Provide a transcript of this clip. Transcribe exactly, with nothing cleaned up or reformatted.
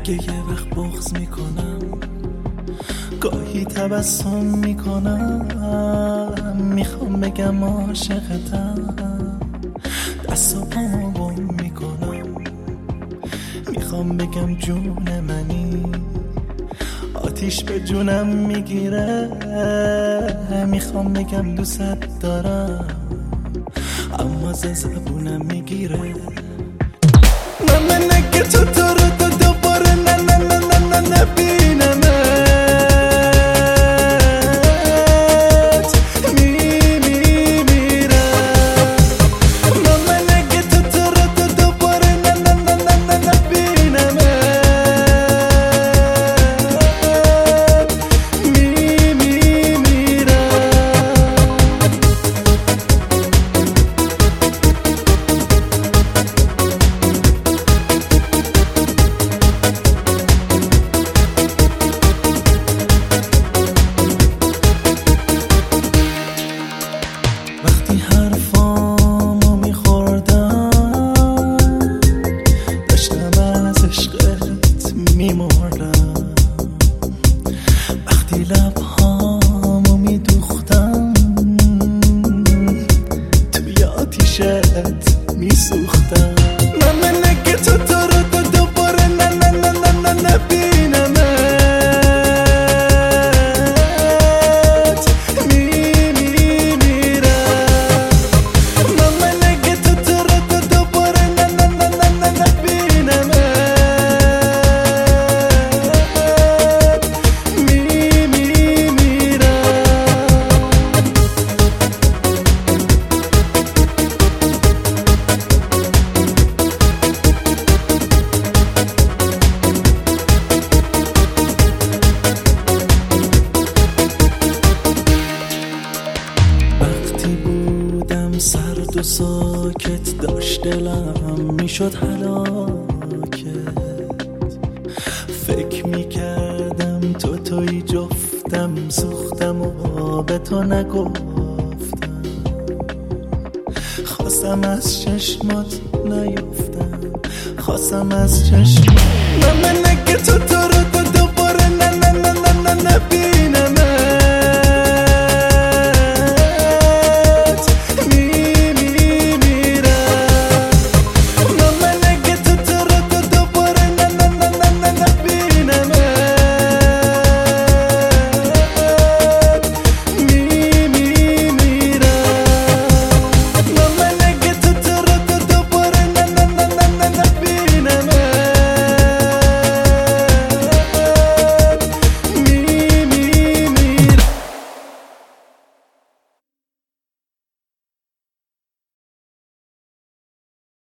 اگه یه وقت بغض میکنم، گاهی تبسم میکنم، میخوام بگم عاشقتم، دست و پامو گم میکنم، میخوام بگم جون منی، آتیش به جونم میگیره، میخوام بگم دوست دارم، اما ز زبونم میگیره. من من اگه تو تو رو تو دوباره نه نه نه نه نه نبینمت، می می میرم. من من اگه تو تو رو تو دوباره نه نه نه نه نه نبینمت، می می میرم. وقتی حرفامو میخوردم، داشتم از عشقت میمردم. وقتی لبهامو میدوختم، توی آتیشت میسوختم. من من اگه تو تو رو تو دوباره نه نه نه نه نه نبینمت، سرد و ساکت داشت دلم میشد هلاکت، فکر میکردم تو توی جفتم، سوختم و به تو نگفتم، خواستم از چشمات نیفتم، خواستم از چشمات. من من اگه تو تو رو تو دوباره نه نه نه نه نه نبینمت،